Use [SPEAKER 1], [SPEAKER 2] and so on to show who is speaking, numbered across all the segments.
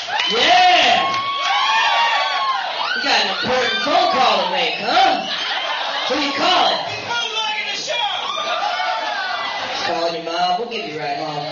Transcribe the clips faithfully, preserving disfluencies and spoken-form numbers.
[SPEAKER 1] Yeah! You got an important phone call to make, huh? Who you calling?
[SPEAKER 2] I'm liking the show!
[SPEAKER 1] Calling your mom? We'll give you a ride home.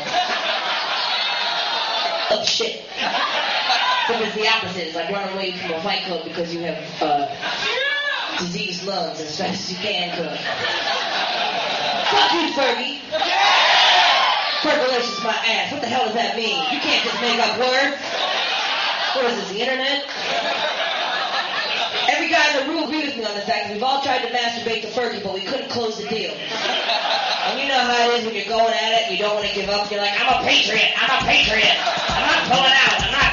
[SPEAKER 1] Oh, shit. But it's the opposite. It's like running away from a fight club because you have uh, diseased lungs as fast as you can, cook. Fuck you, Fergie. Fergalicious my ass. What the hell does that mean? You can't just make up words. What is this, the internet? Every guy in the room agreed with me on the fact that we've all tried to masturbate to Fergie, but we couldn't close the deal. And you know how it is when you're going at it and you don't want to give up. You're like, I'm a patriot. I'm a patriot. I'm not pulling out. I'm not